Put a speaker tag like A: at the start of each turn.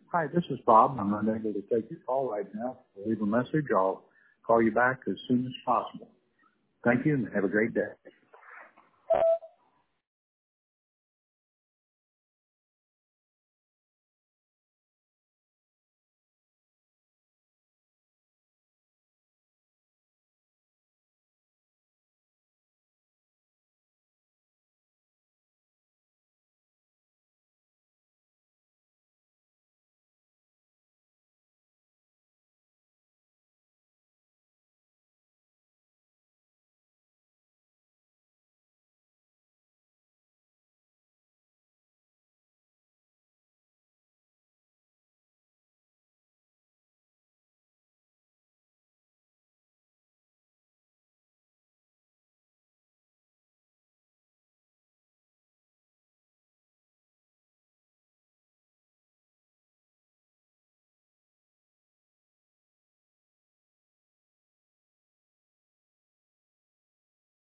A: Hi, this is Bob. I'm unable to take your call right now. Leave a message. I'll call you back as soon as possible. Thank you and have a great day.